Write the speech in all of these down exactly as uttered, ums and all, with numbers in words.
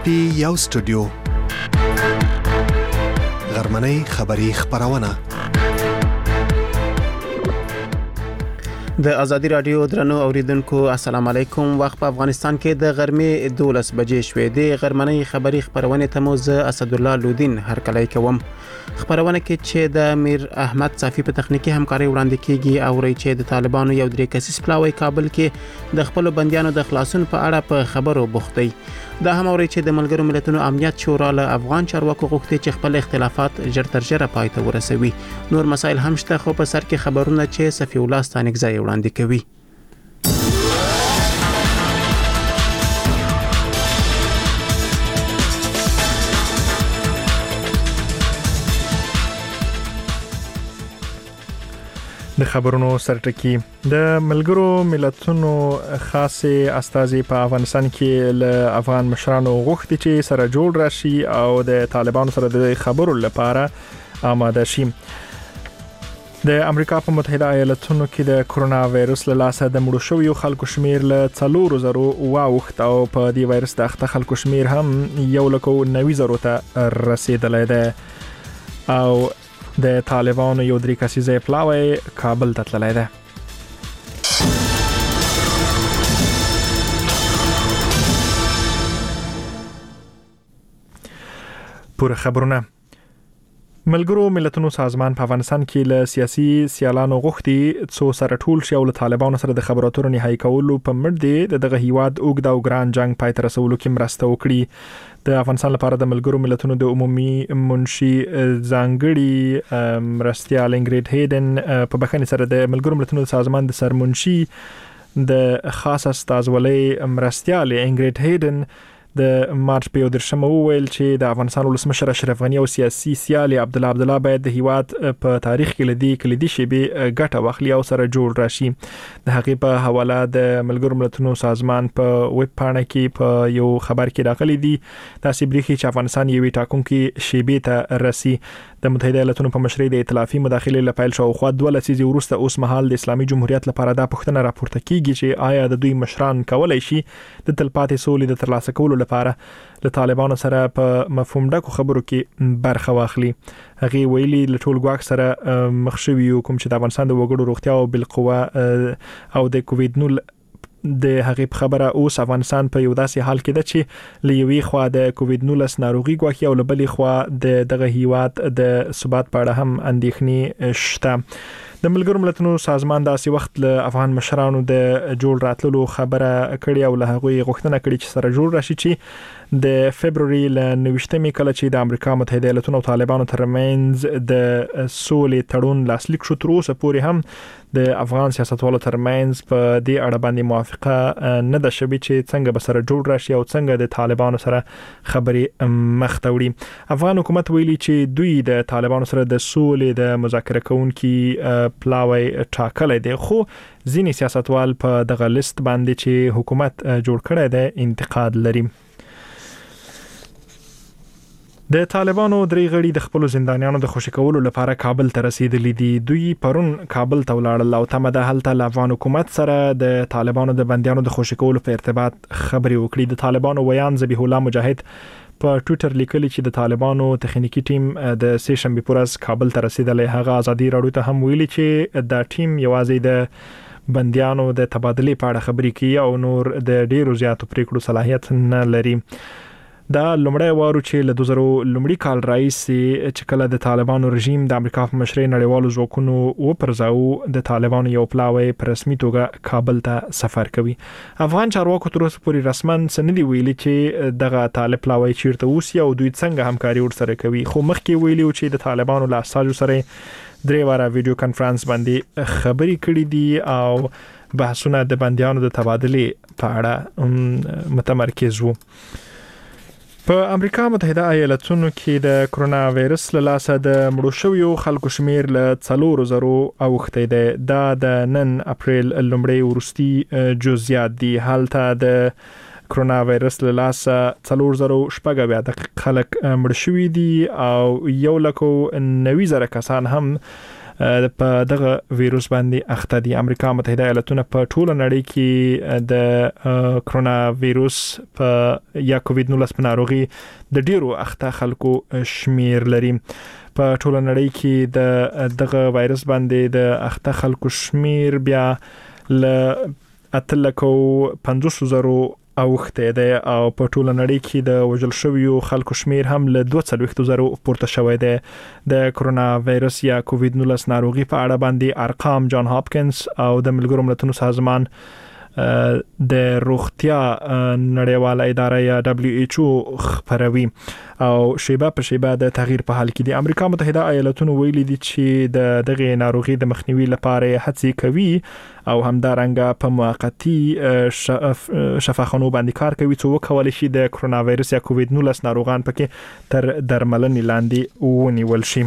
ټي یو سټوډیو غرمنۍ خبری خبرونه د ازادي رادیو درنو اوریدونکو السلام علیکم. وخت په افغانستان کې د غرمې دولس بجې شوې. د غرمنۍ خبری خبرونه ته مو زه اسد الله لودین هرکلی کوم. خبرونه کې چې د امیر احمد صافی په تخنیکی همکاري وړاندې کیږي او ری چې د طالبانو یو درې کسیز پلاوی کابل کې د خپل بنديانو د خلاصون په اړه په خبرو بوختي. دا هم اوري چې د ملګرو ملتونو امنیت شورا له افغان چارواکو غوښتي چې خپل اختلافات ژر تر ژره پای ته ورسوي. نور مسایل هم شته خو په سر کې خبرونه چې صفی الله ستانکزی وړاندې کوي. د خبرونو سرټکی د ملګرو ملتونو خاصه استازي په افغانستان کې له افغان مشرانو غوښتي چې سره جوړ راشي او د طالبانو سره د خبرو لپاره آماده شي. د امریکا په متحده ایالاتونو کې د کرونا وایرس له لاسه د مړو شویو خلکو شمیر له څلور زرو واوښت او په دې وایرس د اخته خلکو شمیر هم یو لکو نوي زرو ته رسیدلی دی او د طالبانو یو درې کسیزه پلاوی کابل ته تللی دی. پوره خبرونه. ملګرو ملتونو سازمان په افغانستان کې له سیاسي سیالانو غوښتي څو سره ټول شي او له طالبانو سره د خبرو اترو نهایی کولو په مټ دی دغه هیواد اوږد او ګران جنگ پای ته رسولو کې مرسته وکړي. د افغانستان لپاره د ملګرو ملتونو د عمومي منشي ځانګړي مرستیال انګریډ هیډن په بخښنې سره د ملګرو ملتونو سازمان د سرمنشي د خاص استازولۍ مرستیال انګریډ هیډن د مارچ په درشمه وویل چې د افغانستان ولسمشر اشرف غنی او سیاسي سیالي عبد الله عبد الله باید د هیواد په تاریخ کې لدی کلیدي شیبه ګټه واخلي او سره جوړ راشي. د حقیقت په حواله د ملګرو ملتونو سازمان په ویب پاڼه کې په یو خبر کې راغلي دي تاسو بریخي چې افغانستان یو ټاکونکي شیبه ته راسي. د متحده ایالاتونو په مشرۍ د ائتلافي مداخله لپاره شو خو دوه لسیزې وروسته اوس مهال د اسلامي جمهوریت لپاره دا پوښتنه راپورته کیږي چې آیا د دوی مشران کولای شي د تلپاتې سولې د ترلاسه کولو لپاره له طالبانو سره په مفهوم ډکو خبرو کې برخه واخلي. هغه ویلي له ټول ګواښ سره مخ شوي کوم چې د افغانستان د وګړو روغتیا او بالقوه او د کووید نول د هغه خبره اوس افغانستان په یو داسې حال کې ده چې لوي خوا د کووید نولس ناروغي ګواکي او لبلې خوا د دغه هیواد د ثبات په اړه هم اندېښنې شته. د ملګرو ملتونو سازمان داسې وخت له افغان مشرانو د جوړ راتللو خبره کړې او له هغوی غوښتنه کړې چې سره جوړ راشي چې د فبرवरी ل نوښتمې کله چې د امریکا متحده ایالاتونو او طالبانو ترمنځ د سولې تړون لاسلیک شو تر اوسه پورې هم د افغان سیاستوالو ترمنځ په دې اړه باندې موافقه نه ده شوې چې څنګه به سره جوړ راشي او څنګه د طالبانو سره خبرې مخ ته وړي. افغان حکومت ویلي چې دوی د طالبانو سره د سولې د مذاکره کوونکي پلاوی ټاکلی دی خو ځینې سیاستوال په دغه لیست باندې چې حکومت جوړ کړی دی انتقاد لري. د طالبانو درې غړي د خپل زندانیانو د خوشی کولو لپاره کابل ته رسیدلي دي. دوی پرون کابل ته ولاړل او تمه ده هلته له افغان حکومت سره د طالبانو د بنديانو د خوشی کولو په ارتباط خبرې وکړي. د طالبانو ویان ذبیح الله مجاهد په ټوئیټر لیکلي چې د طالبانو تخنیکی ټیم د سه شنبه پورز کابل ته رسیدلی. هغه ازادي راډیو ته هم ویلي چې دا ټیم یوازې د بنديانو د تبادلې په اړه خبرې کوي او نور د ډیرو زیاتو پریکړو صلاحیت نه لري. دا لومړی وارو چې له دوه زره لومړي کال راځي چې کله د طالبانو رژیم د امریکا په مشرۍ نړیوالو ځواکونو وپرځاو د طالبانو یو پلاوی په رسمي توګه کابل ته سفر کوي. افغان چارواکو تر اوسه پورې رسمن سندي ویلي چې دغه طالب پلاوی چیرته اوسي او دوی څنګه همکاري ورسره کوي خو مخکې ویلي چې د طالبانو له اساسو سره درې واره ویډیو کانفرنس باندې خبرې کړې دي او بحثونه د بنديانو د تبادلې په اړه متمرکز وو. په امریکا متحده ایالاتونو کې د کرونا وایرس له لاسه د مړو شویو خلکو شمیر له څلور زرو اوښتی دی. دا د نن اپریل لومړی وروستي جزئیات دي. هلته د کرونا وایرس له لاسه څلور زرو شپږ اویا دقیقې خلک مړ شوي دي او یو لکو نوي زره کسان هم په دغه وایروس باندې اخته دي. امریکا متحده ایالاتونه په ټوله نړۍ کې د کرونا وایروس په یا کووید نولس په ناروغي د ډیرو اخته خلکو شمیر لري. په ټوله نړۍ کې د دغه وایروس باندې د اخته خلکو شمیر بیا ل اتلکو پنځوس زره اوخته ده او په ټوله نړۍ کې د وژل شویو خلکو شمیر هم له دوه څلوېښت زره پورته شوی دی. د کرونا وایروس یا کووید نولس ناروغي په اړه باندې ارقام جان هاپکینز او د ملګرو ملتونو سازمان د روغتیا نړیواله اداره یا دبليو ایچ او خبروي او شیبه په شیبه د تغییر په حال کې دي. امریکا متحده ایالاتونو ویلي دي چې د دغه ناروغي د مخنیوي لپاره هڅې کوي او همدارنګه په موقتی شفاخانو باندې کار کوي چې وکولای شي د کرونا وایروس یا کووید نولس ناروغان پکې تر درملنې لاندې ونیول شي.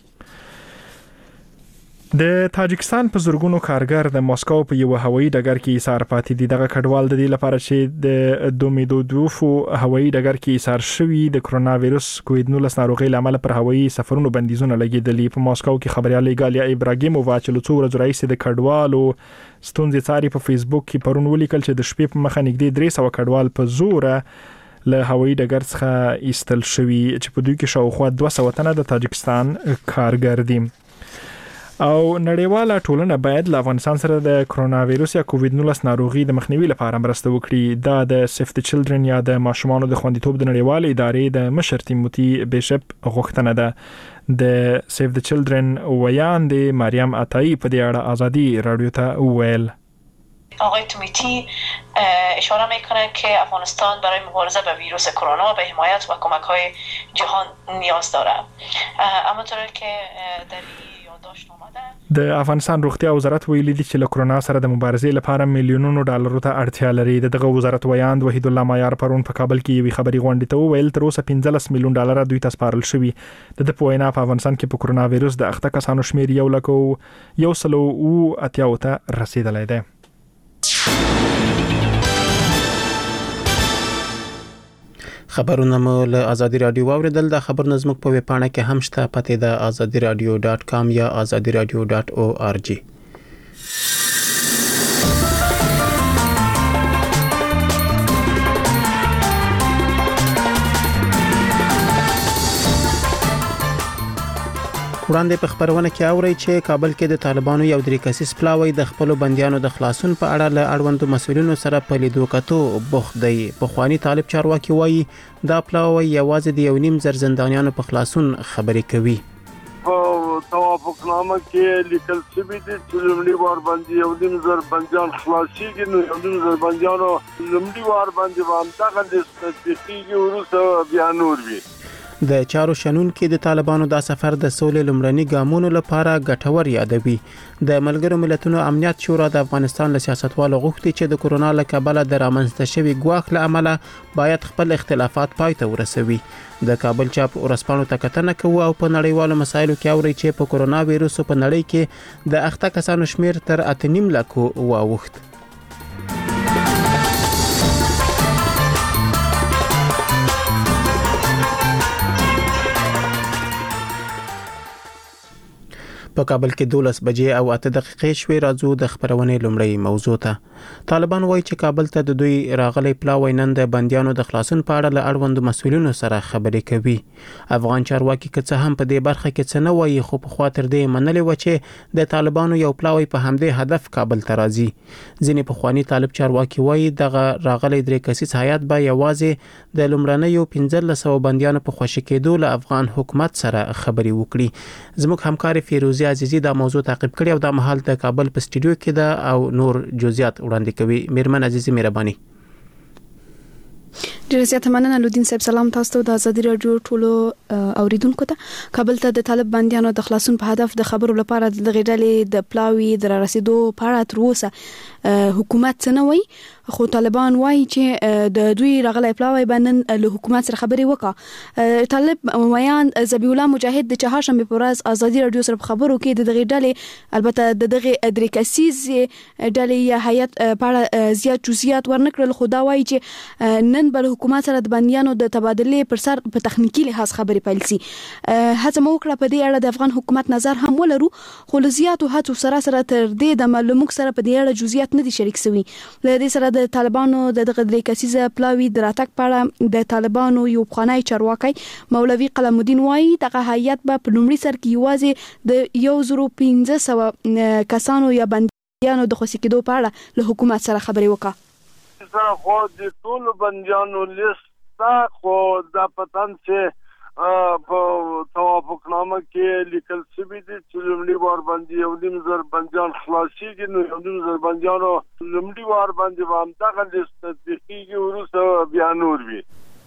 د تاجکستان په زورګونو کارګر د ماسکو په یو هوایي ډګر کې ایثار پاتې دي. دغه کډوال د دې لپاره چې د دومیدودوفو هوایي ډګر کې ایثار شوی د کرونا وایروس کووید نولس ناروغي لامل پر هوایي سفرونو بندیزونه لګیدلي. په ماسکو کې خبريال ایګالیا ابراهیمووا چې له څو ورځې راهیسې د کډوالو ستونزې څاري په فیسبوک کې پرون ولیکل چې د شپې په مخه نږدې درې سوه کډوال په زوره له هوایي ډګر څخه ایستل شوي چې په دوی کې شاوخوا دوه سوه تنه د تاجکستان کارګر دي. او نړیواله ټولنه باید له افغانستان سره د کرونا وایروس یا کووید نولس ناروغي د مخنیوي لپاره مرسته وکړي. دا د سیف د چلډرن یا د ماشومانو د خوندیتوب د نړیوالې ادارې د مشر تیموتی بیشپ غوښتنه ده. د سیف د چلډرن ویان د مریم عطایی په دې اړه ازادي رادیو ته ویل. آقای تومیتی اشاره میکنه که افغانستان برای مبارزه با ویروس کرونا به حمایت و کمک‌های جهان نیاز دارد. اما طوری که در د افغانستان روغتیا وزارت ویلي دي چې له کرونا سره د مبارزې لپاره میلیونونو ډالرو ته اړتیا لري. دغه وزارت ویاند وحید الله مایار پرون په کابل کې یوې خبري غونډې ته وویل تر اوسه پنځلس میلیون ډالر دوی ته سپارل شوي. د د په وینا په افغانستان کې په کرونا وایروس د اخته کسانو شمیر یو لک او یو سلو او اتیا ته رسیدلی دی. خبرونه مو له ازادي رادیو واوریدل. د خبر نظم په ویب پاڼه کې هم شته، پته د azadi radio dot com یا azadi radio dot org. وړاندې په خبرونه کې اوري چې کابل کې د طالبانو یو درې کسیز پلاوی د خپل بنديانو د خلاصون په اړه له اړوندو مسولینو سره په لیدو کتو بوخت دی. په خواني طالب چارواکي وایي دا پلاوی یوازې د یو نیم زر زندانیانو په خلاصون خبرې کوي. په توافقنامه کې لیکل شوی دی چې لومړی وار باندې یو نیم زر بنديان خلاصيږي، نو یو نیم زر بنديانو لومړی وار باندې باندې د تحقیقي وروسته بیا نور وي. د چارو شنون کې د طالبانو دا سفر د سولې لمړني ګامونو لپاره ګټور یادوي. د ملګرو ملتونو امنیت شورا د افغانستان له سیاستوالو غوښتي چې د کرونا له کبله د رامنځته شوي ګواښ له امله باید خپل اختلافات پای ته ورسوي. د کابل چاپ ورسپانو ته کتنه کوي او په نړیوالو مسایلو کې اوري چې په کرونا وایروس په نړۍ کې د اخته کسانو شمیر تر اته نیم لکو واوښت. په کابل کې دولس بجې او اته دقیقې شوي. راځو د خبرونې لومړی موضوع ته. طالبان وایي چې کابل ته د دوی راغلي پلاوی نن د بنديانو د خلاصون په اړه له اړوندو مسولینو سره خبرې کوي. افغان چارواکي که څه هم په دې برخه کې څه نه وایي، خو په خوا تر دې منلې و چې د طالبانو یو پلاوی په همدې هدف کابل ته راځي. ځینې پخوانی طالب چارواکي وایي دغه راغلي درې کسیز هیات به یوازې د لومړنیو پنځلس سوه بنديانو په خوشي کېدو له افغان حکومت سره خبرې وکړي. زموږ همکار فیروزي عزیزی دا موضوع تعقیب کړی او دا مهال د کابل په سټډیو کې ده او نور جزئیات وړاندې کوي. میرمن عزیزی مهرباني. ډیره زیاته مننه لودین صاحب. سلام تاسو ته د ازادي رادیو ټولو اوریدونکو ته. کابل ته د طالب بنديانو د خلاصون په هدف د خبرو لپاره د غډلې د پلاوی د رسیدو په اړه تر اوسه حکومت څه نه وایي، خو طالبان وایي چې د دوی راغلي پلاوی باندې له حکومت سره خبرې وکړه. طالب ویان ذبیح الله مجاهد د چهارشنبه په ورځ ازادي رادیو سره خبرو کې د غډلې البته د دغه درې کسیز ډلې یا هیئت په اړه زیات جزئیات ورنکړل، خو دا وایي چې نن بل حکومت سره د بنديانو د تبادله پر سر په تخنیکی لحاظ خبرې پیل سي. هڅه مو وکړه په دې اړه د افغان حکومت نظر هم ولرو، خو لزیاتو هڅو سره سره تر دې د معلومات سره په دې اړه جزئیات نه دي شریک شوي. له دې سره د طالبانو د دغه د کسیزه پلاوی دراتک پاړه د طالبانو یو خانای چارواکي مولوي قلم الدین وایي دغه هیئت به په لومړي سر کې یوازې د یو زرو پنځه سوه کسانو یا بنديانو د خوشي کېدو په اړه له حکومت سره خبرې وکړه. سره خو د ټول بنديانو لیست خو د پتن چې په توافقنامه کې لیکل شوی دي چې لومړي وار باندې یو نیم زر بنديان خلاصيږي، نو یو نیم زر بنديانو لومړي وار باندې هم دغه لیست تطبیقیږي، وروسته بیا نور وي.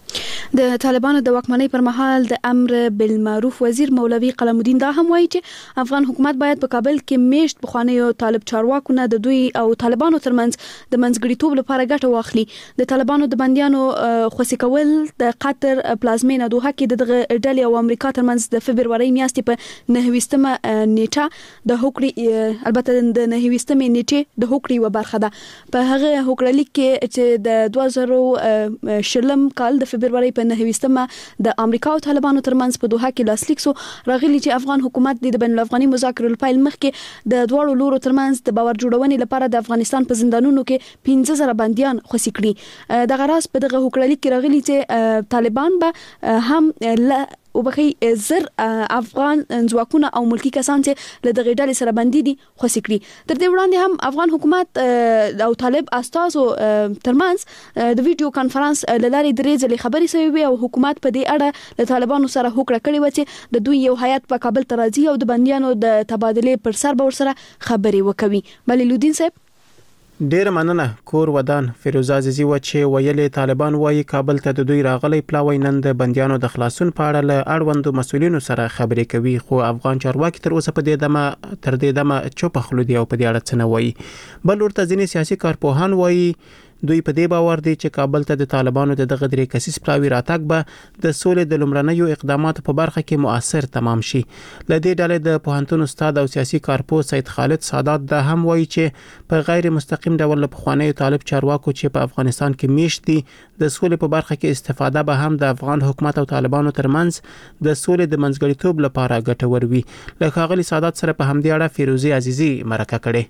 د طالبانو د واکمنۍ پر مهال د امر بالمعروف وزیر مولوي قلم الدین دا هم وایي چې افغان حکومت باید په کابل کې میشت بخوانیو طالب چارواکو نه د دوی او طالبانو ترمنځ د منځګړیتوب لپاره ګټه واخلي. د طالبانو د بنديانو خوشي کول د قطر پلازمینه دوحه کې دغه ډلې او امریکا ترمنځ د فبرवरी میاشتې په نهویستمه نیټه د هوکړې البته د نهویستمه نیټه د هوکړې و برخه ده. په هغه هوکړه لیک کې چې د دوه زره شلم کال د فبرवरी په نهویستمه د امریکا او طالبانو ترمنځ په دوحه کې لاسلیک سو، راغلی چې افغان حکومت د بین الافغاني مذاکرو لپاره مخکې د دوړو لورو ترمنځ د باور جوړونې لپاره د افغانستان په زندانونو کې پنځه زره بنديان خوشي کړي. دغه راز په دغه هوکړه لیک کې راغلی چې طالبان به هم وبخي زر افغان ځواکونه او ملکی کسان چې له دغه ډلې سره بندي دي خوشي کړي. تر دې وړاندې هم افغان حکومت او طالب استازو ترمنځ د ویډیو کانفرنس لارې درې ځلې خبرې شوې او حکومت په دې اړه له طالبانو سره هوکړه کړې و چې د دوی یو هیئت په کابل ته راځي او د بنديانو د تبادله پر سر به ورسره خبرې وکوي. بل لودین صاحب ډیر مننه. کور ودان فیروزه عزیزی و چې ویلې طالبان وایي کابل ته د دوی راغلي پلاوی نن د بنديانو د خلاصون په اړه له اړوندو مسولینو سره خبرې کوي، خو افغان چارواکي تر اوسه په دې دمه تر دې دمه چوپ خلو دی او په دې اړه څه نه وایي. بل ورته ځینې سیاسي کارپوهان وایي دوی په دې باور دي چې کابل ته د طالبانو د دغه درې کسیز پلاوی راتګ به د سولې د لومړنیو اقداماتو په برخه کې مؤثر تمام شي. له دې ډلې د پوهنتون استاد او سیاسي کارپوه سید خالد سادات دا هم وایي چې په غیر مستقیم ډول په خوانیو طالب چارواکو چې په افغانستان کې میشت دي د سولې په برخه کې استفاده به هم د افغان حکومت او طالبانو ترمنځ د سولې د منځګړیتوب لپاره ګټور وي. له ښاغلي سادات سره په همدې اړه فیروزي عزیزی مرکه کړې.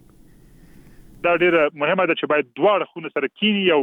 دا ډیره مهمه ده چې باید دواړه خونه سره کینی او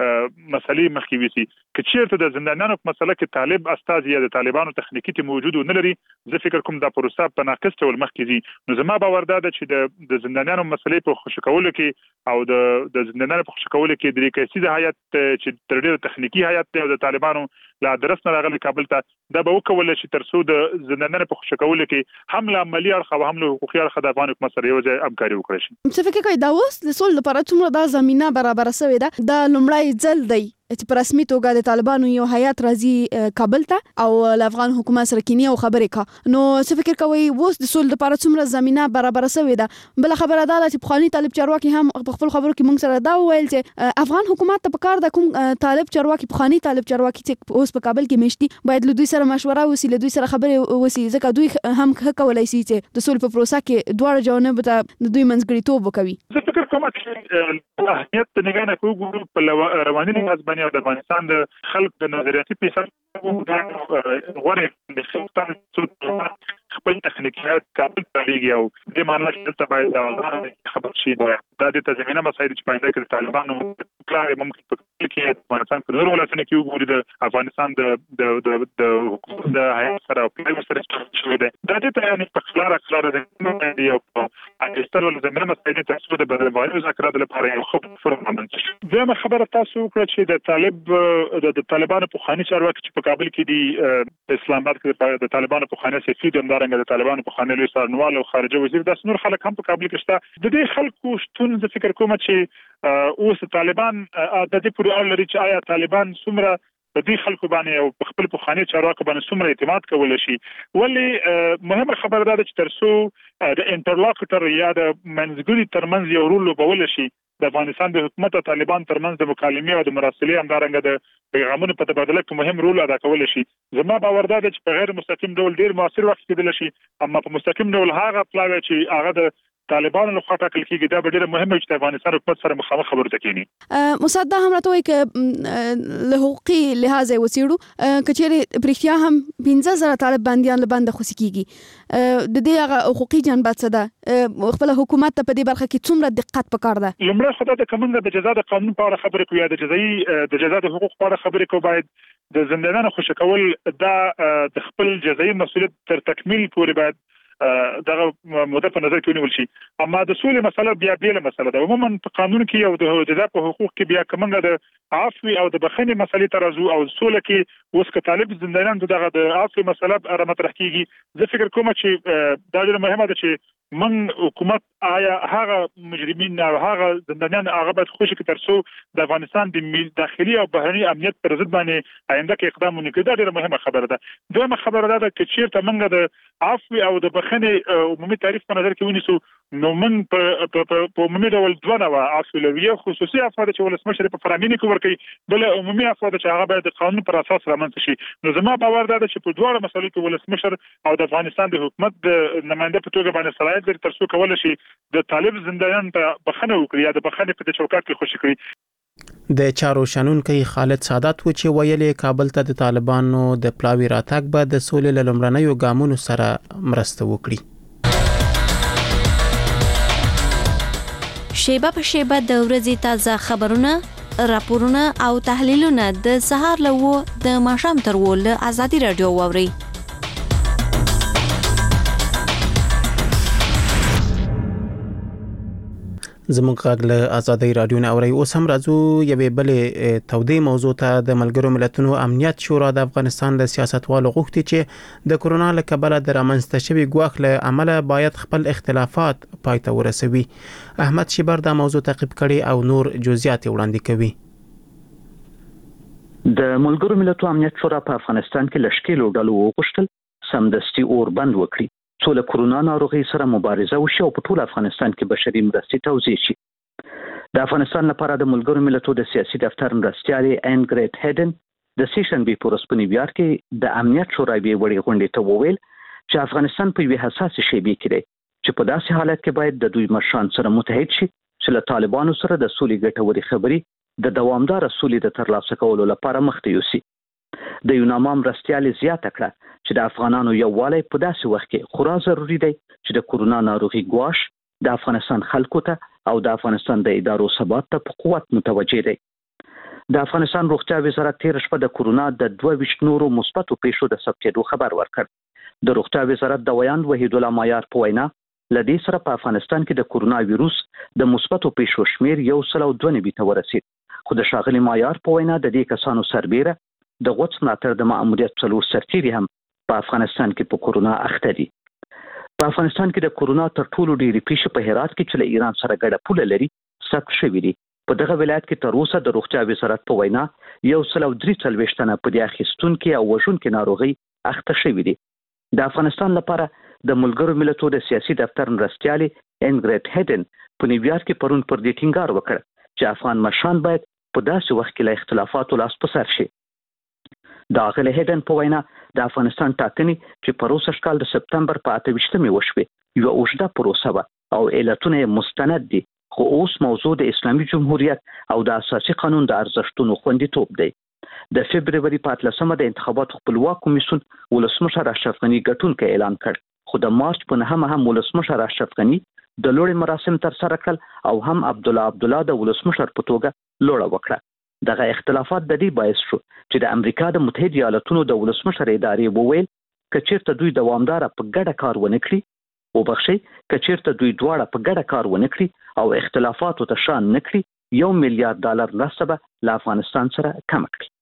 مسلې مخکې وسی. که چیرته د زندانیانو په مسله کې طالب استاد یا د طالبانو تخنیکی ته موجود نه لري، زه فکر کوم دا پروسه په ناقص ډول مخکې ځي. نو زما باور ده چې د د زندانیانو مسلې په خوشی کولو کې او د د زندانیانو په خوشی کولو کې د ریکسي د هیئت چې تر ډیره تخنیکی هیئت دی او د طالبانو لا درس نه راغلي کابل ته، دا به وکول شي تر څو د زندانیانو په خوشی کولو کې هم له عملی اړخ او هم له حقوقي اړخ د افغان حکومت سره یو ځای همکاري وکړي شي. څه فکر کوي دا اوس د سول لپاره څومره دا زمينه برابر شوې ده؟ دا لومړی ځل دی چې په رسمي توګه د طالبانو یو هیئت راځي کابل ته او له افغان حکومت سره کینی او خبرې کا. نو څه فکر کوي اوس د سول لپاره څومره زمينه برابر شوې ده؟ بل خبره ده چې بخوانی طالب چارواکي هم په خپل خبرو کې موږ سره دا ویل چې افغان حکومت ته پکار د کوم طالب چارواکي بخوانی طالب چارواکي چې اوس په کابل کې مشتي باید له دوی سره مشوره وسی، له دوی سره خبرې وسی، ځکه دوی هم کولای شي چې د سول په پروسه کې دواړه جوانب ته د دوی منځګړیتوب وکوي. زه فکر کوم چې اهمیت د نگاه نه کوو په رواني لحاظ باندې او د افغانستان د خلق د نظریاتي پیسر غوړې د خپل خپل تخنیکیات کابل ته لګي او د معنی چې باید د خبر شي دا د تضمینه مسایل چې باید د طالبانو کلار ممکن په کې افغانستان په نورو ولایتونو کې وګوري د افغانستان د د د د د هیئت سره او په سره شوې ده. دا د ته یعنی په خلاره خلاره د یو اګستر ول زمينه مسایل ته څو د بدلوالي مذاکرات لپاره یو خو فرمان ده. زه خبره تاسو کړ چې د طالب د طالبانو په خاني چارواکي چې په کابل کې دي اسلام آباد کې د طالبانو په خاني سفیر د طالبانو په خانه لوی سرنوال او خارجه وزیر د نور خلک هم په کابل کې شته. د دې خلکو شتون زه فکر کوم چې اوس طالبان د دې پورې اړه لري چې آیا طالبان څومره د دې خلکو باندې او خپل په خانه چارواکو باندې څومره اعتماد کول شي. ولی مهمه خبره ده چې ترڅو د انټرلاکټر یا د منځګړي ترمنځ یو رول وبول شي د افغانستان د حکومت او طالبان ترمنځ د مکالمې او د مراسلې همدارنګه د پیغامونو په تبادله کې مهم رول ادا کول شي. زما باور ده چې په غیر مستقیم ډول ډیر موثر وخت کېدل شي، اما په مستقیم ډول هغه پلاوی چې هغه د طالبانو له خوا ټاکل کیږي دا ډیره مهمه چې افغانستان حکومت سره مخامخ خبرو ته کینی. مصدق هم راته وایي ک له حقوقي لحاظ وسیړو کچېره پرختیا هم پنځه زره طالب بنديان له بند خوسي کیږي د دې هغه حقوقي جنبات څه ده خپل حکومت ته په دې برخه کې څومره دقت پکار ده؟ لمړی خدای د کومنګ د جزا د قانون په اړه خبرې کوي د جزایي د جزا د حقوق په اړه خبرې کوي باید د زندانونو خوشی کول دا د خپل جزایي مسولیت تر تکمیل پورې باید دغه موده په نظر کې ونیول شي. اما د سولې مسله بیا بیله مسله ده. عموما په قانون کې او د جزا په حقوق کې بیا کومنګ د عفو او د بخښنې مسلې ترازو او سولې کې اوس که طالب زندانیان دغه د عفو مسله را مطرح کیږي زه فکر کوم چې دا ډېره مهمه ده چې من حکومت آیا هغه مجرمین او هغه زندانیان هغه باید خوشی کې ترسو د افغانستان د داخلي او بهرني امنیت پر ضد باندې آینده کې اقدام ونکړي. دا ډېره مهمه خبره ده. دویمه خبره ده چې چیرته موږ د عفو او د بخښنې عمومي تعریف په نظر کې ونیسو نو موږ په عمومي ډول دوه نوع عفو لرو. یو خصوصي عفو ده چې ولسمشر په فرامینه کې ورکړي، بل عمومي عفو ده چې هغه باید د قانون پر اساس رامنځته شي. نو زما باور ده چې په دواړو مسایلو کې ولسمشر او د افغانستان د حکومت د نماینده په توګه باندې صلاحیت لري ترڅو کولای شي د طالب زندانیان ته بخښنه وکړي یا د بخښنې په چوکاټ کې خوشی کړي. د چارو شنونکي خالد سعادت و چې ویلي کابل ته د طالبانو د پلاوی راتګ به د سولې له لومړنیو ګامونو سره مرسته وکړي. شیبه په شیبه د ورځې تازه خبرونه، راپورونه او تحلیلونه د سهار له د ماښام تر ول ازادي رادیو واوري. زموږ غږ له ازادي رادیو نه اوري. اوس هم راځو یوې بلې تودې موضوع ته. د ملګرو ملتونو امنیت شورا د افغانستان د سیاستوالو غوښتي چې د کورونا له کبله د رامنځته شوي ګواښ له امله باید خپل اختلافات پای ته ورسوي. احمد شیبر دا موضوع تعقیب کړي او نور جزئیات وړاندې کوي. د ملګرو ملتونو امنیت شورا په افغانستان کې لشکېلو ډلو وغوښتل سمدستي اور بند وکړي څو له کورونا ناروغي سره مبارزه وشي او په ټول افغانستان کې بشري مرستې توزیع شي. د افغانستان لپاره د ملګرو ملتونو د سیاسي دفتر مرستیالي انګریټ هیډن د سیشن بي پورس په نیویارک کې د امنیت شورا بي وړي غونډې ته وویل چې افغانستان په یوه حساسه شیبه کې دی چې په داسې حالت کې باید د دوی مشران سره متحد شي چې له طالبانو سره د سولې ګټوري خبرې د دوامدار سولې د ترلاسه کولو لپاره مخ ته یوسي. د یوناما مرستیالي زیاته کړه چې د افغانانو یووالی په داسې وخت کې خورا ضروری دی چې د کورونا ناروغي ګواښ د افغانستان خلکو ته او د افغانستان د ادارو ثبات ته په قوت متوجه دی. د افغانستان روغتیا وزارت تیر شپه د کورونا د دوه ویشت نورو مثبتو پیښو د ثبتېدو خبر ورکړ. د روغتیا وزارت د ویاند وحید الله مایار په وینا لدې سره په افغانستان کې د کورونا وایروس د مثبتو پیښو شمیر یو سل او دوه نوي ته ورسید. خو د ښاغلي مایار په وینا د دې کسانو سربېره د غوڅ ملاتړ د ماموریت څلور سرتیري هم په افغانستان کې په کورونا اخته دي. په افغانستان کې د کورونا تر ټولو ډېرې پیښې په هرات کې چې له ایران سره ګډه پوله لري ثبت شوې دي. په دغه ولایت کې تر اوسه د روغتیا وزارت په وینا یو سل او درې څلوېښت تنه په دې اخیستونکو او وژونکو ناروغي اخته شوي دي. د افغانستان لپاره د ملګرو ملتونو د سیاسي دفتر مرستیالي انګریټ هیډن په نیویارک کې پرون پر دې ټینګار وکړ چې افغان مشران باید په داسې وخت کې له اختلافاتو لاس په سر شي. د اغله هیډن په وینا د افغانستان ټاکنې چې په روسي کال د سپتمبر په اته ویشتمه وشوه یو اوږده پروسه و او علتونه مستند دي، خو اوس موضوع د اسلامي جمهوریت او د اساسي قانون د ارزښتونو خوندیتوب دی. د فبرवरी په اتلسمه د انتخاباتو خپلواک کمیسیون ولسمشر اشرف غنی ګټونکو اعلان کړ، خو د مارچ په نهمه هم ولسمشر اشرف غنی د لوړې مراسم تر سره کړل او هم عبد الله عبد الله د ولسمشر په توګه لوړه وکړه. دغه اختلافات د دې باعث شو چې د امریکا د متحده ایالاتونو د ولسمشر ادارې وویل کچیرته دوی دوامدار په ګډه کار ونه کړي او بخشي کچیرته دوی دواړه په ګډه کار ونه کړي او اختلافاتو ته شان نه کړي یو میلیارډ ډالر مرسته له افغانستان سره کم کړي.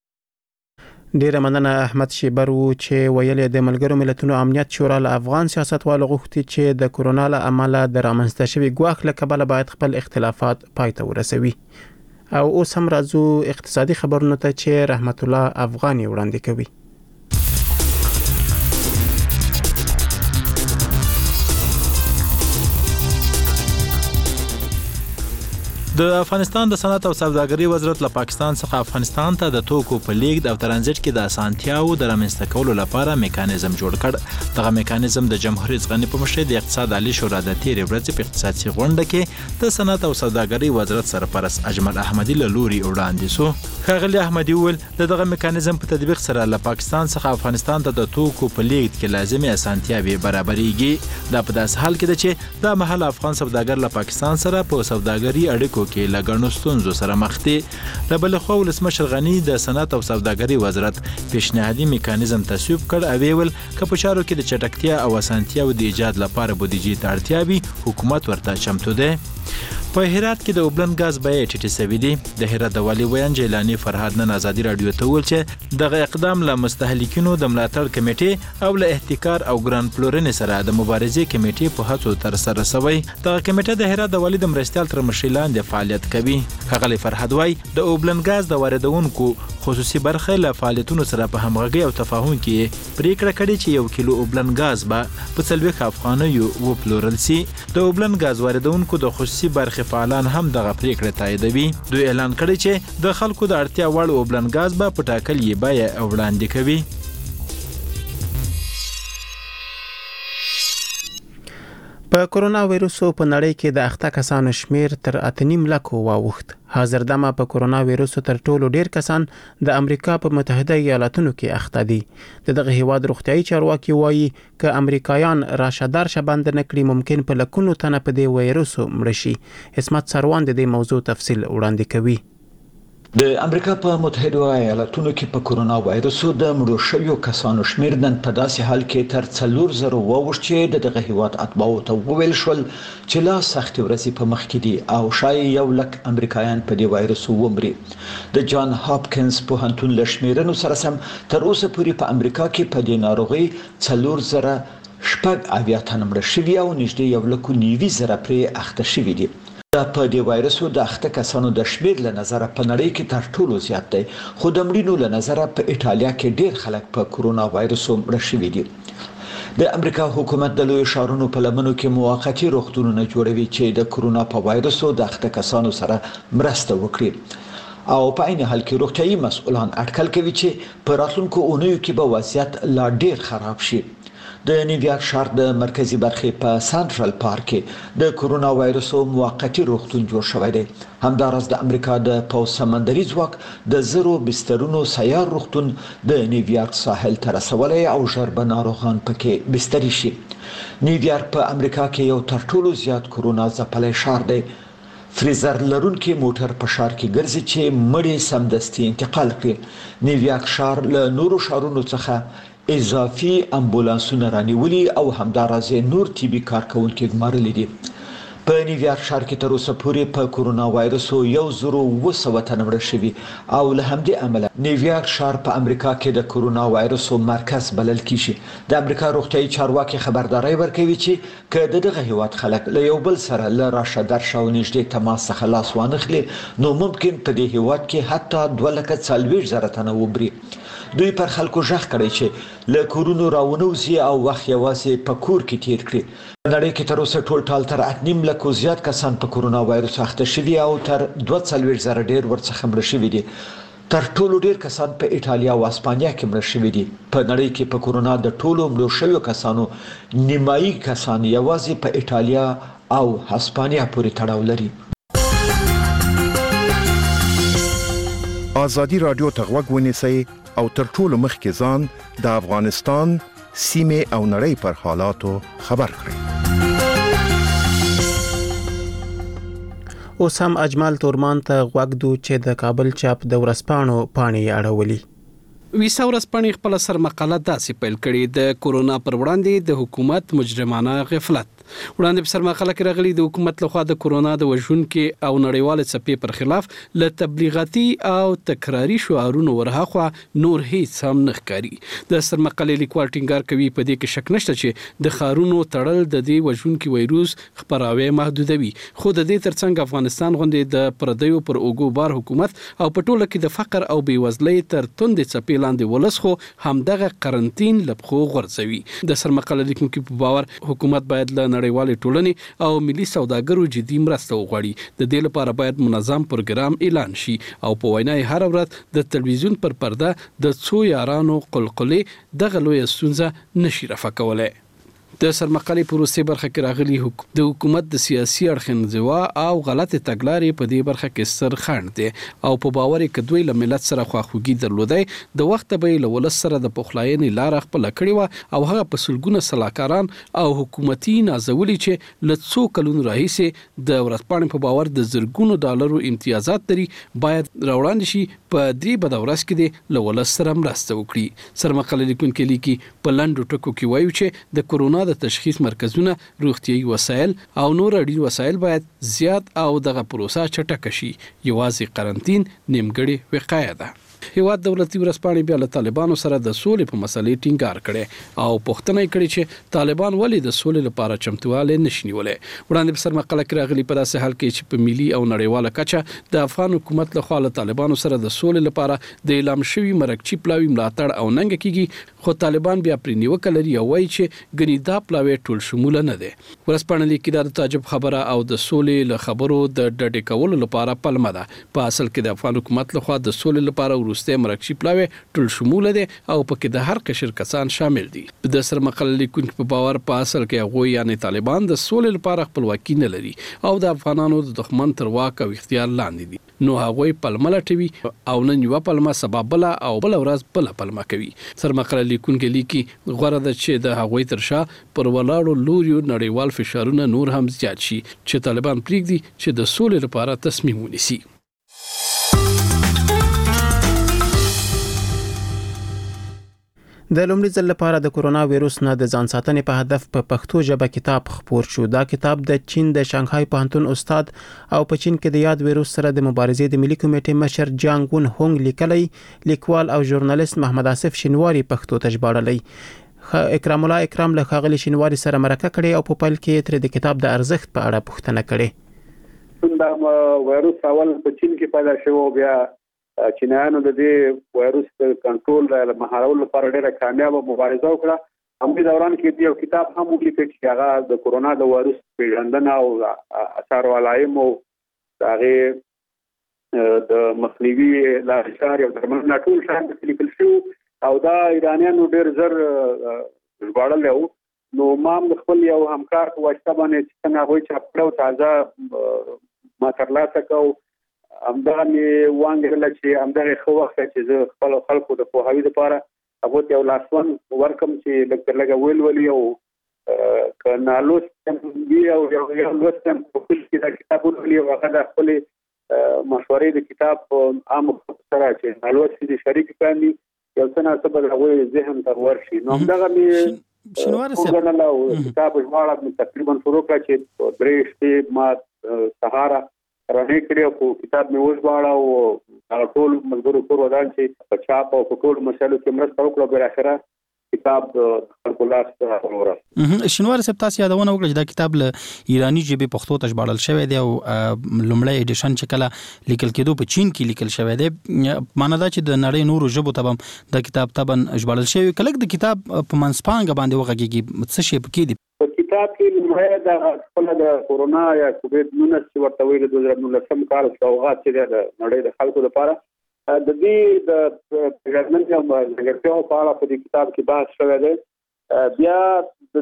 ډیره مننه احمد شیبر و چې ویل د ملګرو ملتونو امنیت شورا له افغان سیاستوالو غوښتي چې د کورونا له امله د رامنځته شوي ګواښ له کبله باید خپل اختلافات پای ته ورسوي. او اوس هم راځو اقتصادي خبرونو ته چې رحمت الله افغاني وړاندې کوي. د افغانستان د صنعت او سوداګرۍ وزارت له پاکستان څخه افغانستان ته د توکو په لیږد او ترانزیت کې د اسانتیاو د رامنځته کولو لپاره میکانیزم جوړ کړ. دغه میکانیزم د جمهوریت غنی په مشرۍ د اقتصاد عالی شورا د تیرې ورځې په اقتصادي غونډه کې د صنعت او سوداګرۍ وزارت سرپرست اجمل احمدي له لوري وړاندې شو. ښاغلي احمدي وویل د دغه میکانیزم په تطبیق سره له پاکستان څخه افغانستان ته د توکو په لیږد کې لازمي اسانتیاوې برابرېږي. دا په داسې حال کې ده چې دا مهال افغان سوداګر له پاکستان سره په سوداګري اړیکو کې له ګڼو ستونزو سره مخ دي. له بلې خوا ولسمشر غني د صنعت او سوداګرۍ وزارت پیشنهادي میکانیزم تصویب کړ او ویل که په چارو کې د چټکتیا او اسانتیاو د ایجاد لپاره بودیجې ته اړتیا وي حکومت ورته چمتو دی. په هرات کې د اوبلن غاز بیه ټیټه شوې دي. د هرات د والي ویان جیلانی فرهاد نن ازادي رادیو ته وویل چې دغه اقدام له مستهلکینو د ملاتړ کمیټې او له احتکار او ګران پلورنې سره د مبارزې کمیټې په هڅو ترسره شوی. دغه کمیټه د هرات د والي د مرستیال تر مشرۍ لاندې فعالیت کوي. ښاغلی فرهاد وایي د اوبلن غاز د واردونکو خصوصي برخه له فعالیتونو سره په همغږۍ او تفاهم کې پریکړه کړې چې یو کیلو اوبلن غاز به په څلوېښت افغانیو وپلورل سي. د اوبلن غاز واردونکو د خصوصي برخې فعالان هم دغه پریکړه تاییدوي. دوی اعلان کړی چې د خلکو د اړتیا وړ اوبلن غاز به په ټاکلې بیه وړاندې کوي. په کرونا وایروس په نړۍ کې د اخته کسانو شمیر تر اتنیم لکو واوښت. حاضر دمه په کرونا وایروس تر ټولو ډیر کسان د امریکا په متحده ایالاتونو کې اخته دي. دغه هیواد روغتیايي چارواکي وایي ک امریکایان راشه درشه بند نکړي ممکن په لکونو تنه په دې وایروس مړ شي. اسمت سروان د دې موضوع تفصیل وړاندې کوي. د امریکا په متحده ایالاتونو کې په کرونا وایرس د مړو شویو کسانو شمیر نن په داسې حال کې تر څلور زره واوښت چې د دغه هیواد اتباعو ته وویل شول چې لا سختې ورځې په مخ کې دي او شاید یو لک امریکایان په دې وایرس ومري. د جان هاپکینز پوهنتون له شمیرنو سره سم تر اوسه پورې په امریکا کې په دې ناروغي څلور زره شپږ اویا تنه مړه شوي او نږدې یو لک نوي زره پرې اخته شوي دي. دا په دې وایرسو د اخته کسانو د شمیر له نظره په نړۍ کې تر ټولو زیات دی. خو د مړینو له نظره په ایټالیا کې ډیر خلک په کرونا وایرسو مړه شوي دي. د امریکا حکومت د لوی ښارونو په لمنو کې موقتی روغتونونه جوړوي چې د کرونا په وایرسو د اخته کسانو سره مرسته وکړي او په عین حال کې روغتیايي مسؤلان اټکل کوي چې په راتلونکو اونیو کې به وضعیت لا ډیر خراب شي. د نیویارک ښار د مرکزی برخې په سنټرل پارک کې د کرونا وایرسو موقتی روغتون جوړ شوی دی. همداراز د امریکا د پوځ سمندري ځواک د زرو بسترونو سیار روغتون د نیویارک ساحل ته رسولی او ژر به ناروغان پکې بستري شي. نیویارک په امریکا کې یو تر ټولو زیات کرونا ځپلی ښار دی. فریزر لرونکي موټر په ښار کې ګرځي چې مړي سمدستي انتقال کړي. نیویارک ښار له نورو ښارونو څخه اضافي امبولانسونه رانیولي او همداراز نور طبي کارکونکي ګمارلي دي. په نیویارک ښار کې تر اوسه پورې په کرونا وایرسو یو زرو اوه سوه تنه مړه شوي او له همدې امله نیویارک ښار په امریکا کې د کرونا وایرسو مرکز بلل کیږي. د امریکا روغتیايي چارواکي خبرداري ورکوي چې که د دغه هیواد خلک له یو بل سره له راشه درشه او نږدې تماس څخه لاس وانخلي نو ممکن په دې هیواد کې حتی دوه لکه څلوېښت زره تنه وبري. دوی پر خلکو ژغ کړی چې له کورونو راونوځي او وخت یوازې په کور کې تیر کړي. په نړۍ کې تر اوسه ټول ټال تر اته نیم لکو زیات کسان په کرونا وایرس اخته شوي او تر دوه څلوېښت زره ډیر ورڅخه مړه شوي دي. تر ټولو ډیر کسان په ایټالیا او اسپانیا کې مړه شوي دي. په نړۍ کې په کرونا د ټولو مړو شویو کسانو نیمایي کسان یوازې په ایټالیا او اسپانیا پورې تړاو لري. آزادی رادیو ته غوږ ونیسئ او تر ټولو مخکې ځان د افغانستان سیمې او نړۍ پر حالاتو خبر کړئ. اوس هم اجمل تورمان ته غوږ دو چې د کابل چاپ د ورځپاڼو پاڼې اړولي. ویسا ورځپاڼې خپل سر مقاله داسې پیل کړې د کورونا پر وړاندې د حکومت مجرمانه غفلت. وړاندې په سر مقاله کې راغلي د حکومت لخوا د کورونا د وژونکو او نړیوال څپې پر خلاف له تبلیغاتي او تکراری شعارونو ورهاخوا نور هیڅ هم نه ښکاري. د سر مقالې لیکوال ټینګار کوي په دې کې شک نشته چې د ښارونو تړل د دې وژونکو وایروس خپراوی محدودوي. خو د دې ترڅنګ افغانستان غونډې د پردیو پر اوګو بار حکومت او په ټوله کې د فقر او بیوزلۍ تر توندې څپې لاندې ولس خو همدغه قرنطین لپخو غورځوي. د سر مقاله لیکونکو په باور حکومت باید له نړیوال ټولنې او ملي سوداګرو جدي مرسته وغواړي. د دې لپاره باید منظم پروګرام اعلان شي او په وینا هر ورځ د تلویزیون پر پرده د څو یارانو قلقلې دغه لوی ستونزه نشي رفع کولای. د سرمقالې پروسې برخه کې راغلي د حکومت د سیاسي اړخنځوا او غلط تګلارې په دې برخه کې سر خاند دي او په باور کې دوی له ملت سره خواخوږي درلودای د وخت به له ولس سره د پخلاینې لار خپل کړی و او هغه په سلګونه سلاکاران او حکومتي نازولي چې له څو کلونو راهیسې د ورځپاڼې په باور د زرګونو ډالرو امتیازات لري باید راوړاندې شي په دې بدورس کې د ولس سره مرسته وکړي. سرمقالې لیکونکي لیکي په لنډو ټکو کې وایي چې د کورونا د تشخیص مرکزونه، روغتيایي وسایل او نور اړین وسایل باید زیات او دغه پروسه چټک شي. یوازې قرنټین نیمګړی وقایه ده. هیواد دولتي ورسپانې بیا له طالبانو سره د سولې په مسلې ټینګار کړي او پوښتنه کړې چې طالبان ولې د سولې لپاره چمتواله نشنیولې. وړاندې په سرمقاله کې راغلي په داسې حال کې چې په ملي او نړیواله کچه د افغان حکومت له خوا له طالبانو سره د سولې لپاره د اعلان شوی مرکچی پلاوی ملاتړ او ننګ کیږي، خو طالبان بیا پرې نیوکه لري او وایي چې ګنې دا پلاوی ټول شموله نه دی. ورسپانې لیکي دا د تعجب خبره او د سولې له خبرو د ډډې کولو لپاره پلمه ده. په اصل کې د افغان حکومت له خوا د سولې لپاره ورسته مرکشي پلاوی ټول شموله دي او پکې د هر قشر کسان شامل دي. د سرمقالې لیکونکو په باور په اصل کې هغه یعنی طالبان د سولې لپاره خپلواکي نه لري او د افغانانو د دښمن تر واک او اختیار لاندې دي. نو هغه پلمه لټوي او نن یو پلمه سبب بل او بل ورځ بل پلمه کوي. سرمقالې لیکونکو لیکي غوړه د چې د هغه ترشا پر ولاړو لوريو نړیوال فشارونه نور هم زیات شي چې طالبان پریږدي چې د سولې لپاره تصمیم ونیسي. د لومړي ځل لپاره د کورونا وایروس نه د ځان ساتنې په هدف په پښتو ژبه کتاب خپور شو. دا کتاب د چین د شانګهای پوهنتون استاد او په چین کې د یاد وایروس سره د مبارزې د ملي کمیټې مشر جانګ ون هونګ لیکلی، لیکوال او ژورنالیست محمد آصف شینواری پښتو ته ژباړلی. اکرام الله اکرام له ښاغلي شینواری سره مرکه کړې او په پیل کې تر د کتاب د ارزښت په اړه پوښتنه کړې. دا وایروس اول په چین کې پیدا شو، بیا چینایانو د دې وایروس کنټرول له مهارولو لپاره ډېره کامیابه مبارزه وکړه. همدې دوران کې یو کتاب هم ولیکل چې هغه د کورونا د وایروس پیژندنه او اثار او علایمو هغه د مخنیوي لارې چارې او درملنه ټول شامل لیکل شو او دا ایرانیانو ډېر زر ژباړلی و. نو ما هم د خپل یو همکار په واسطه باندې چې څنګه هغوی چاپ کړه او تازه ما ترلاسه کړ. همدغه مې وانګېرله چې همدغه ښه وخت چې زه خپلو خلکو د پوهاوي لپاره هغو ته یو لاسوند ورکړم چې لږ تر لږه ولولي او که نالوست وي او یو لوست هم په خپل کې دا کتاب ولولي او هغه د خپلې مشورې د کتاب په عامو سره چې نالوست دي شریک کړي یو څه ناڅه به د هغوی ذهن ته ورشي. نو همدغه مې شینواری صاحب وګڼله او کتاب ژباړه مې تقریبا شروع کړه چې درې شپې ما سهاره رانه کړی او کتاب مې وژباړه او ټول ملګرو کور ودان چې په چاپ او په ټول مسایلو کې مرسته وکړه. بل اخره کتاب خلکو لاس ته ورسېد. شینواری صاحب تاسو یادونه وکړه چې دا کتاب له ایرانی ژبې پښتو ته ژباړل شوی دی او لومړی ایډیشن چې کله لیکل کېدو په چین کې لیکل شوی دی. معنی دا چې د نړۍ نورو ژبو ته هم دا کتاب طبعا ژباړل شوی. کله د کتاب په منځپانګه باندې وغږیږي څه شی پکې دی؟ په کتاب کې لومړی د خپل د کورونا یا کووډ نولس چې ورته ویل د دوه زره نولسم کال سوغات چې د نړۍ د خلکو لپاره د دې د پیژندنې او ځانګړتیاو په اړه په دې کتاب کې بحث شوی دی. بیا د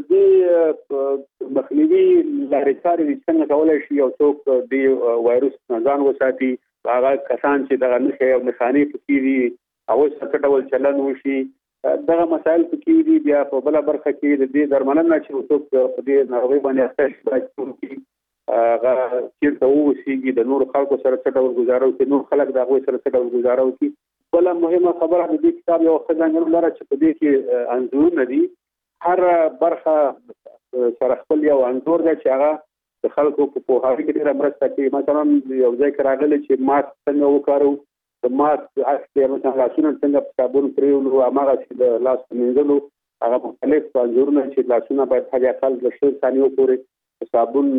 دې مخنیوي لارې چارې څنګه کولی شي یو څوک د وایروس نه ځان وساتي، هغه کسان چې دغه نښې او نښانې پکې دي هغوی سره څه ډول چلند وشي، دغه مسایل پکې دي. بیا په بله برخه کې د دې درملنه چې څوک په دې ناروغۍ باندې اخته شي باید وکړي، هغه چېرته واوسېږي، د نورو خلکو سره څه ډول ګزاره وکړي، نور خلک د هغوی سره څه ډول ګزاره وکړي. بله مهمه خبره د دې کتاب یو ښه ځانګړنه لره چې په دې کې انځورونه دي. هر برخه سره خپل یو انځور دی چې هغه د خلکو په پوهاوي کې ډېره مرسته کوي. مثلا یو ځای کې راغلی چې ماسک څنګه وکاروو، د ماسک عکس دی، مثلا لاسونه څنګه په صابون پرېولو، هماغسې د لاس په مینځلو هغه مختلف انځورونه چې لاسونه باید حد اقل د شل ثانیو پورې په صابون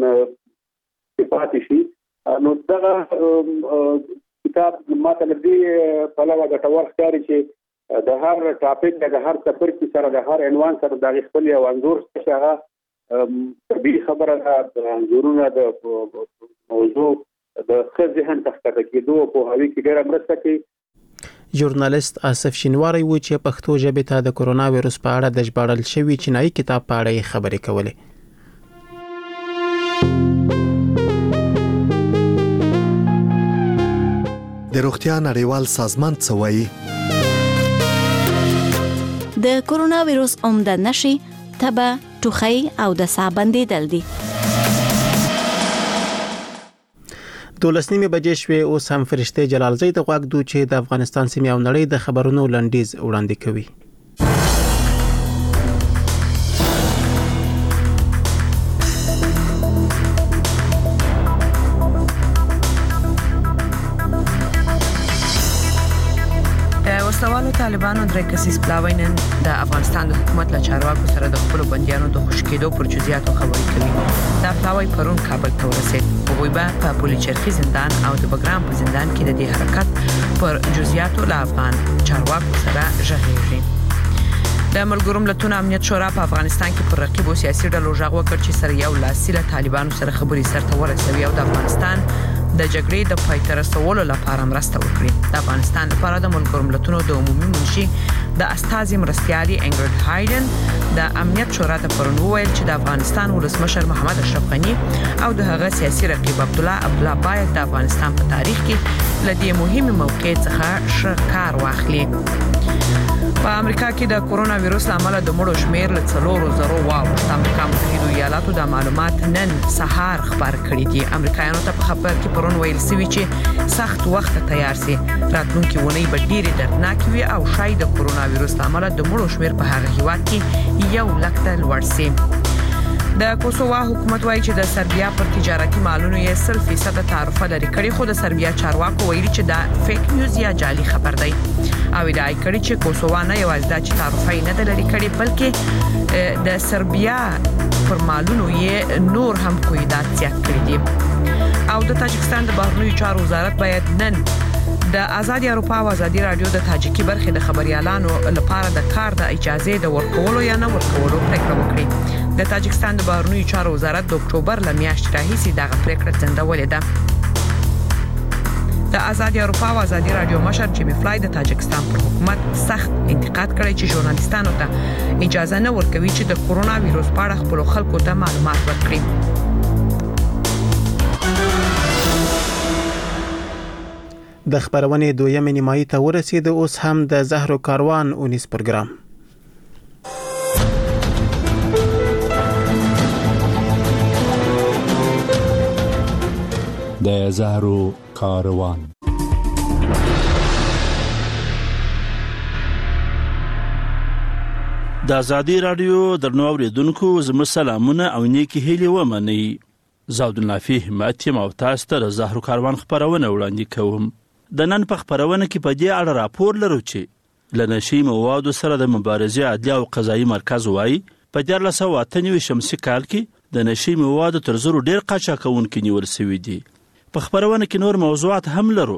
پاتې شي. نو دغه کتاب ماته له دې پلوه ګټور ښکاري چې د هر ټاپک د هر څپرکي سره د هر عنوان سره د هغې خپل یو انځور چې هغه طبيعي خبره ده انظورونه د موضوع د خزهن تخته کېدو په هوی کې ډېر مرسته کوي. ژورنالیست آصف شینواری و چې پښتو ژبې ته د کرونا وایروس په اړه د ژباړل شوی چینایي کتاب په اړه خبرې کولې. د روغتیا نړیوال سازمان څه وایي؟ د کرونا وایروس عمده نشي تبه، ټوخی او د ساه بندیدل دي. دولس نیمه بجې شوې اوس هم فرشته جلال زید غواګ دو چې د افغانستان سیمه او نړۍ د خبرونو لنډیز وړاندې کوي. وسوالو طالبانو درې کسیز پلاوی نن د افغانستان د حکومت له چارواکو سره د خپل بنديانو د خوشکېدو پر جزئیاتو خبرې کوي. دا پلاوی پرون کابل ته ورسېد. هغوی به په پولیچرخي زندان او د بګرام په زندان کې د دې حرکت پر جزئیاتو له افغان چارواکو سره ژغېږي. د ملګرو ملتونو امنیت شورا په افغانستان کې پر رقیب او سیاسي ډلو ژغ وکړ چې سره یو لاسي له طالبانو سره خبرې سره ورسوي او د افغانستان د جګړې د پای ته رسولو لپاره مرسته وکړي. د افغانستان لپاره د ملګرو ملتونو د عمومي منشي د استازي مرستيالي انګرډ هایډن د امنیت شورا ته پرون وویل چې د افغانستان ولسمشر محمد اشرف غنی او د هغه سیاسي رقیب عبد الله عبد الله باید د افغانستان په تاریخ کې لدې مهمه موقع څخه ښه کار واخلي. په امریکا کې د کرونا وایروس لامل د مړو شمیر له څلورو زرو واوښت. امریکا متحده ایالاتو د معلومات نن سهار خبر کړی دي. امریکایانو ته په خبر کې پرون ویل سوي چې سخت وخت تیار سي. راتلونکي ونی به ډېری دردناک وي او شاید د کرونا وایروس لامل د مړو شمیر په هغه هیواد کې یو لک ته لوړ سي. د کوسووا حکومت وایي چې د سربیا پر تجارتي مالونو یې صفر فیصد تعرفه لري کړی، خو د سربیا چارواکو ویلي چې دا فیک نیوز یا جعلي خبر دی او ادعا کړې چې کوسووا نه یوازې دا چې تعرفه نه ده لري کړی بلکې د سربیا پر مالونو یې نور هم قیودات زیات کړی دي. او د تاجکستان د بهرنیو چارو وزارت باید نن د آزادي اروپا او آزادي رادیو د تاجیکي برخې د خبريالانو لپاره د کار د اجازه د ورکولو یا نه ورکولو پریکړه وکړي. د تاجکستان د بهرنیو چارو وزارت د اکتوبر ل میاشتې راهیسې دغه پریکړه ځنډولې ده. د آزادي اروپا او آزادي رادیو مشر جیمی فلای د تاجکستان پر حکومت سخت انتقاد کړی چې ژورنالیستانو ته اجازه نه ورکوي چې د کرونا وایروس په اړه خپل خلکو ته معلومات ورکړي. د خبرونې دویمه نیمایي ته ورسید. اوس هم د زهرو کاروان اونیس پروګرام. د زهرو کاروان. د آزادي رادیو درنو اوریدونکو زموږ سلامونه او نیکی هیلې ومنئ. زاود النافی همت یم او تاسو ته د زهرو کاروان خبرونه وړاندې کوم. د نن په خبرونه کې په دې اړه راپور لرو چې له نشي موادو سره د مبارزې عدلي او قضایي مرکز وایي په دیارلس سوه اته نوي شمسي کال کې د نشي موادو تر زرو ډېر قاچاقونکي نیول شوي دي. په خبرونه کې نور موضوعات هم لرو